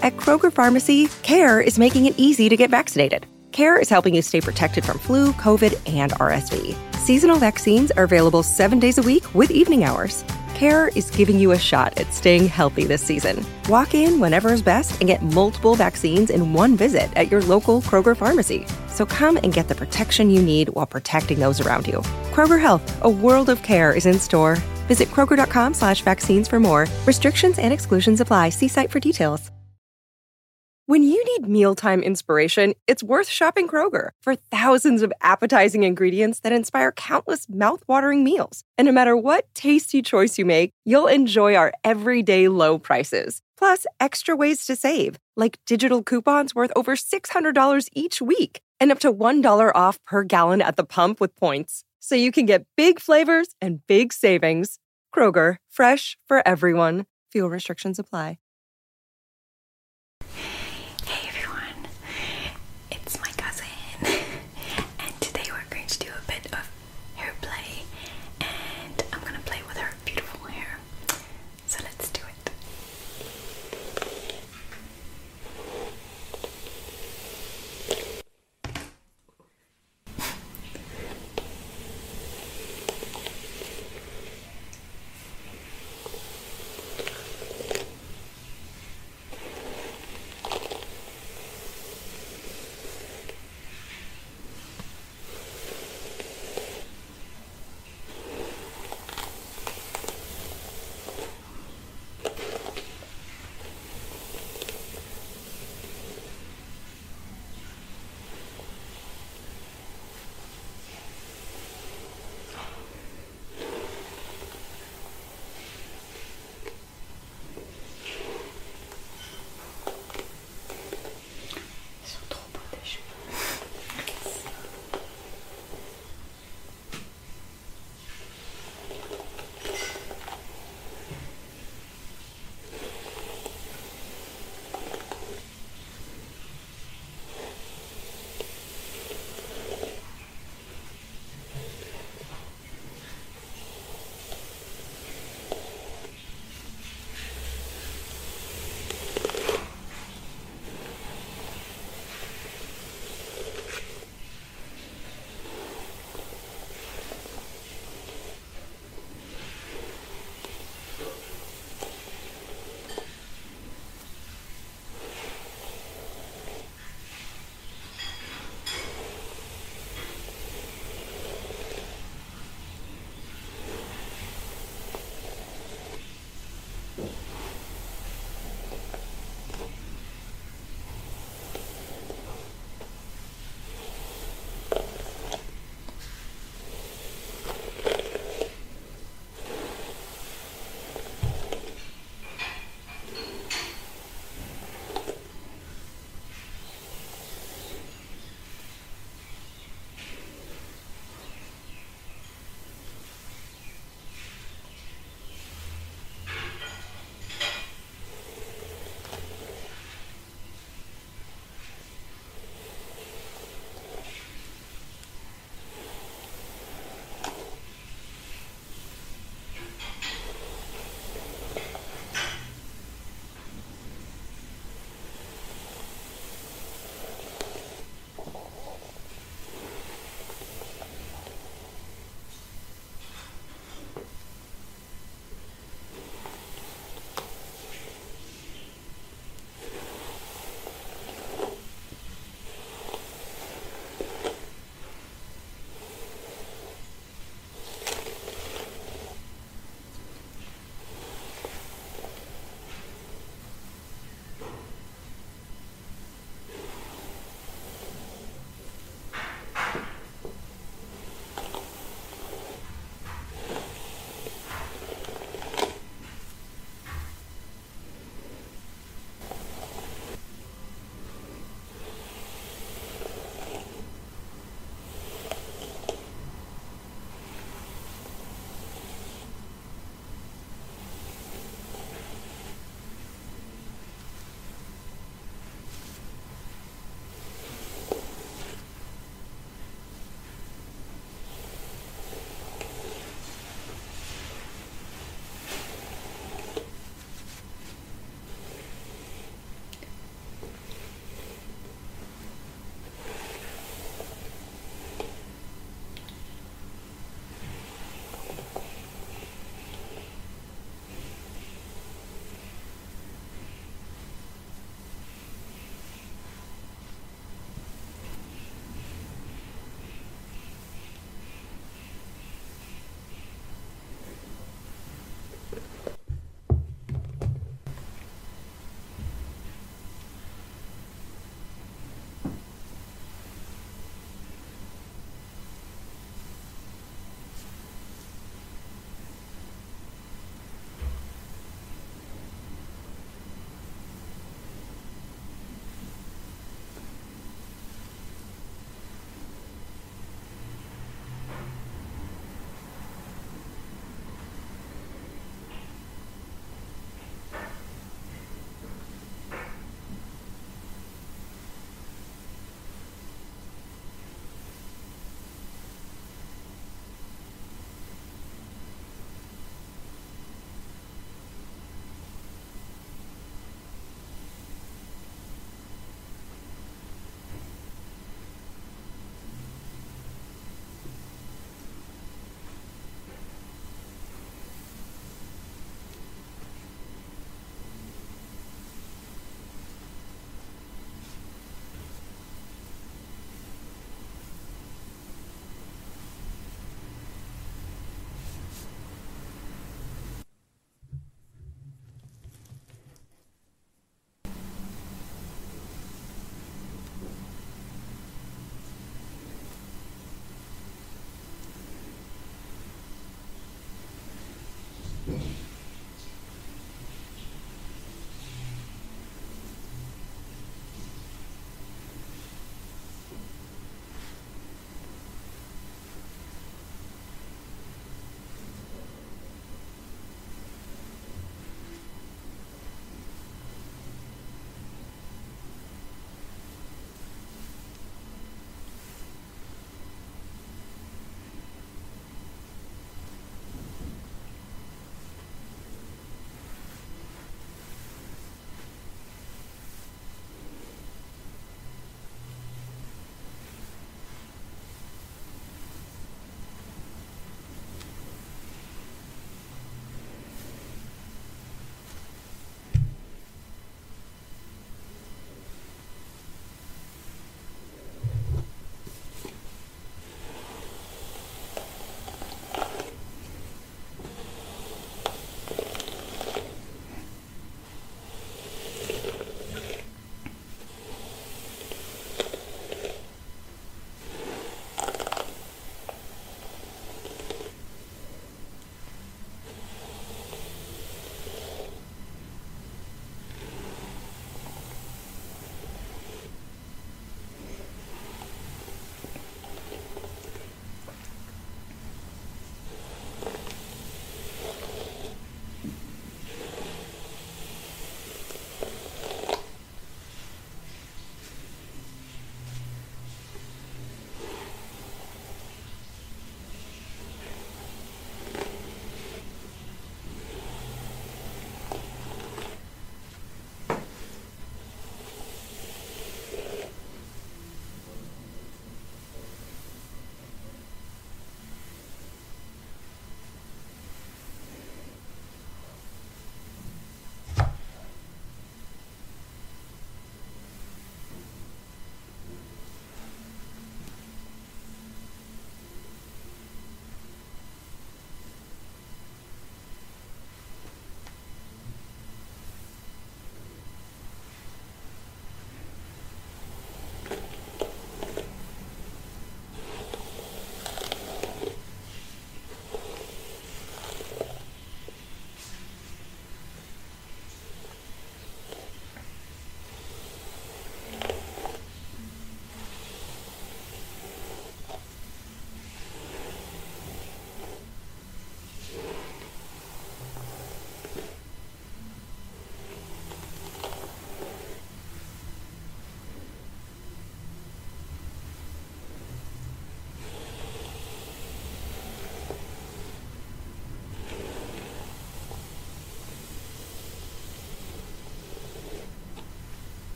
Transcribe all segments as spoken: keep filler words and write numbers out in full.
At Kroger Pharmacy, CARE is making it easy to get vaccinated. CARE is helping you stay protected from flu, COVID, and R S V. Seasonal vaccines are available seven days a week with evening hours. CARE is giving you a shot at staying healthy this season. Walk in whenever is best and get multiple vaccines in one visit at your local Kroger Pharmacy. So come and get the protection you need while protecting those around you. Kroger Health, a world of care is in store. Visit Kroger.com slash vaccines for more. Restrictions and exclusions apply. See site for details. When you need mealtime inspiration, it's worth shopping Kroger for thousands of appetizing ingredients that inspire countless mouth-watering meals. And no matter what tasty choice you make, you'll enjoy our everyday low prices. Plus, extra ways to save, like digital coupons worth over six hundred dollars each week and up to one dollar off per gallon at the pump with points. So you can get big flavors and big savings. Kroger, fresh for everyone. Fuel restrictions apply. Hey everyone, it's my cousin, and today we're going to do a bit of hair play, and I'm going to play with her beautiful hair, so let's do it.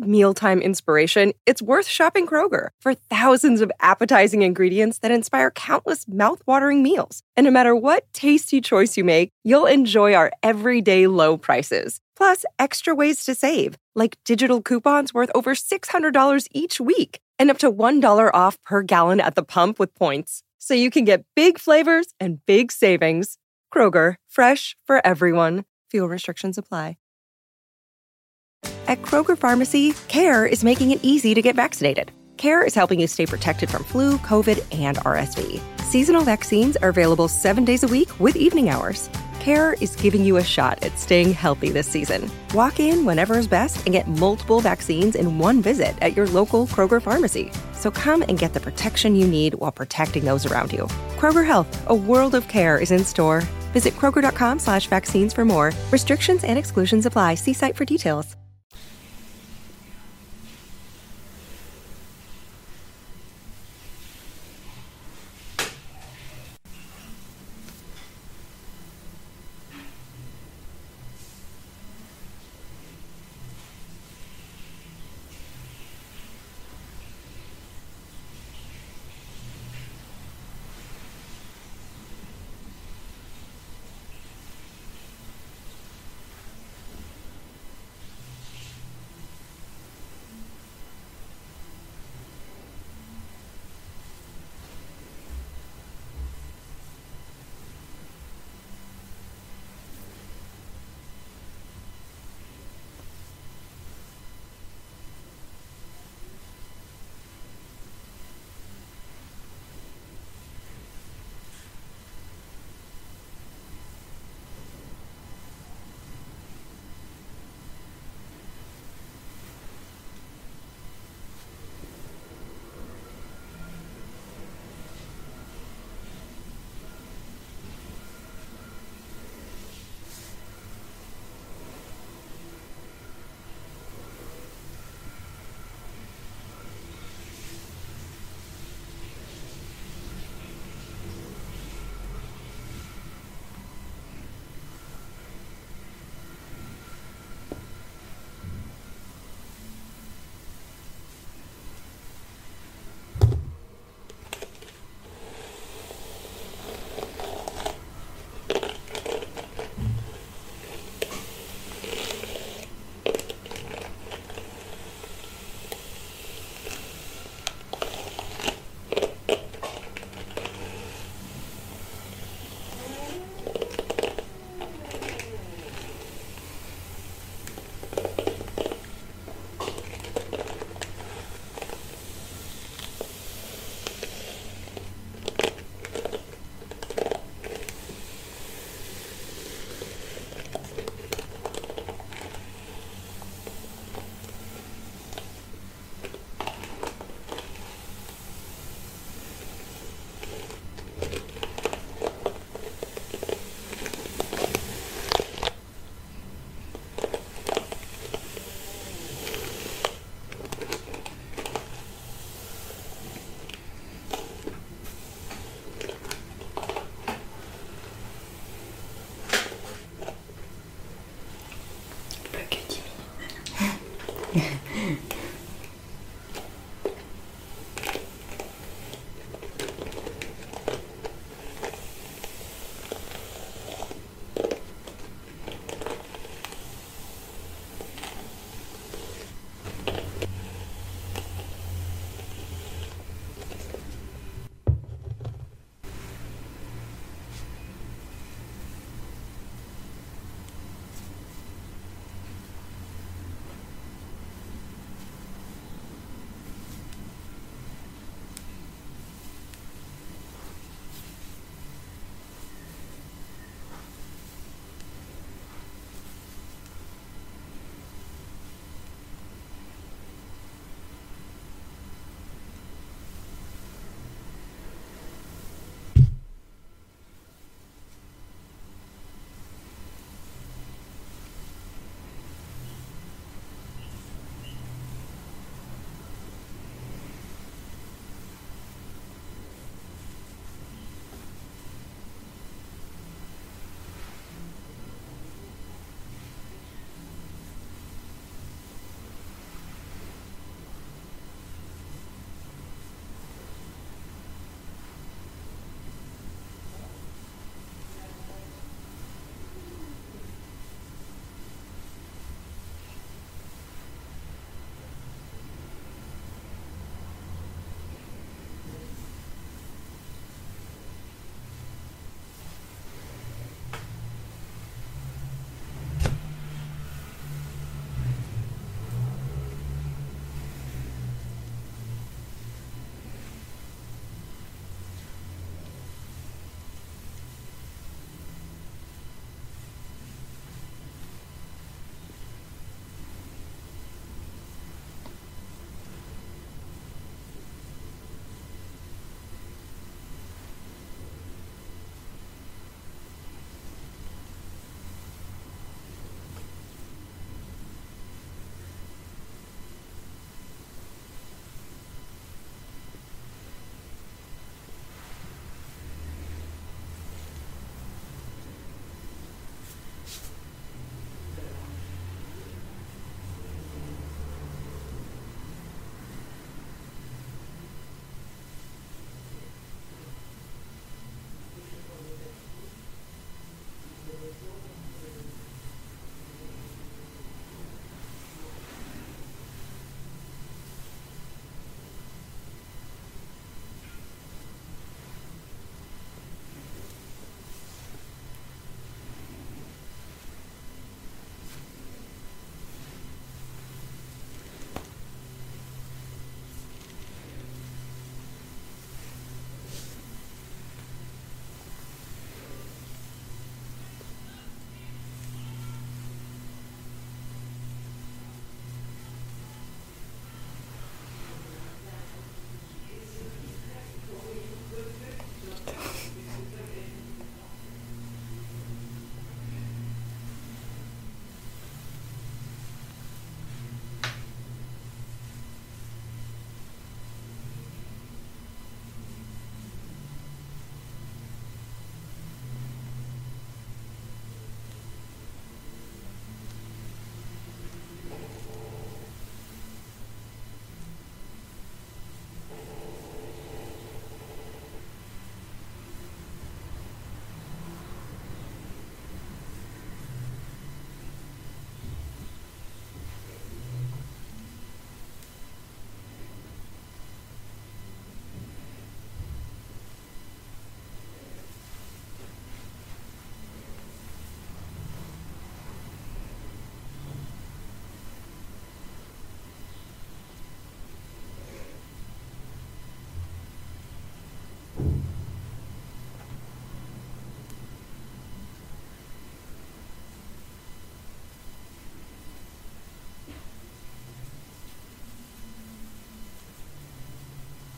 Need mealtime inspiration? It's worth shopping Kroger for thousands of appetizing ingredients that inspire countless mouth-watering meals. And no matter what tasty choice you make, you'll enjoy our everyday low prices. Plus, extra ways to save, like digital coupons worth over six hundred dollars each week and up to one dollar off per gallon at the pump with points. So you can get big flavors and big savings. Kroger, fresh for everyone. Fuel restrictions apply. At Kroger Pharmacy, CARE is making it easy to get vaccinated. CARE is helping you stay protected from flu, COVID, and R S V. Seasonal vaccines are available seven days a week with evening hours. CARE is giving you a shot at staying healthy this season. Walk in whenever is best and get multiple vaccines in one visit at your local Kroger Pharmacy. So come and get the protection you need while protecting those around you. Kroger Health, a world of care, is in store. Visit kroger.com slash vaccines for more. Restrictions and exclusions apply. See site for details.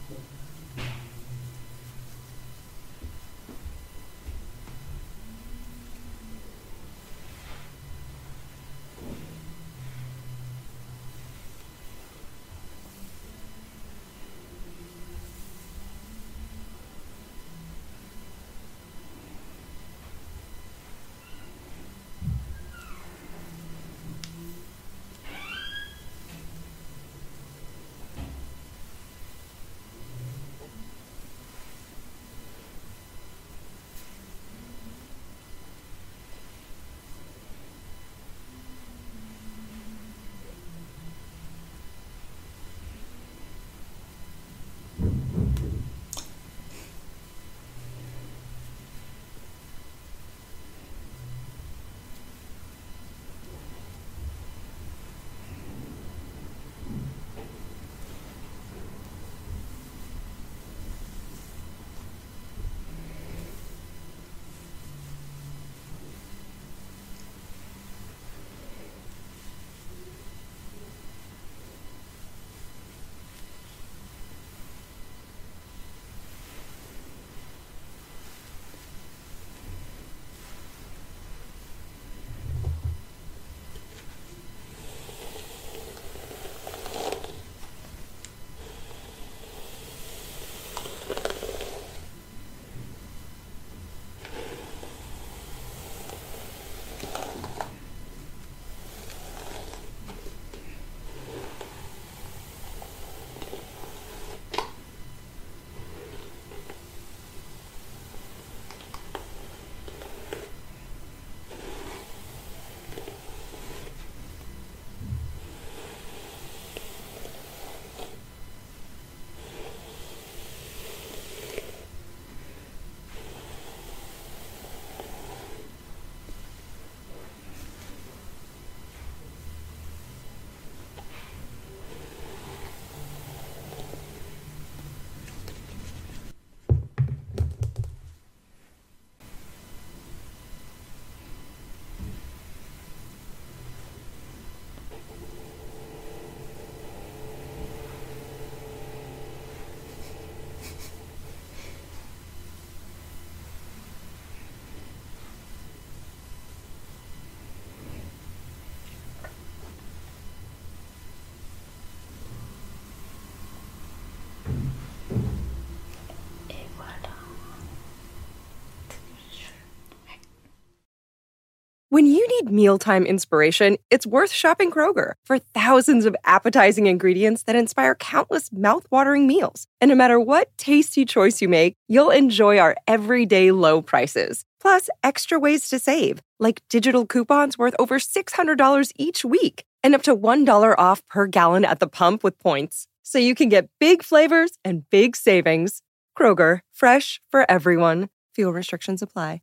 When you need mealtime inspiration, it's worth shopping Kroger for thousands of appetizing ingredients that inspire countless mouth-watering meals. And no matter what tasty choice you make, you'll enjoy our everyday low prices. Plus, extra ways to save, like digital coupons worth over six hundred dollars each week and up to one dollar off per gallon at the pump with points. So you can get big flavors and big savings. Kroger, fresh for everyone. Fuel restrictions apply.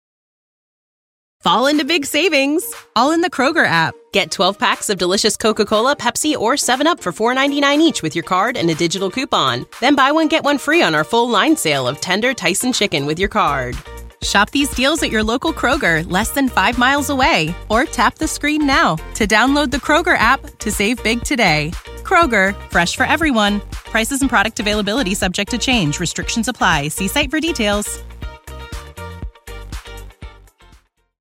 Fall into big savings, all in the Kroger app. Get twelve packs of delicious Coca-Cola, Pepsi, or seven up for four ninety-nine each with your card and a digital coupon. Then buy one, get one free on our full line sale of tender Tyson chicken with your card. Shop these deals at your local Kroger, less than five miles away. Or tap the screen now to download the Kroger app to save big today. Kroger, fresh for everyone. Prices and product availability subject to change. Restrictions apply. See site for details.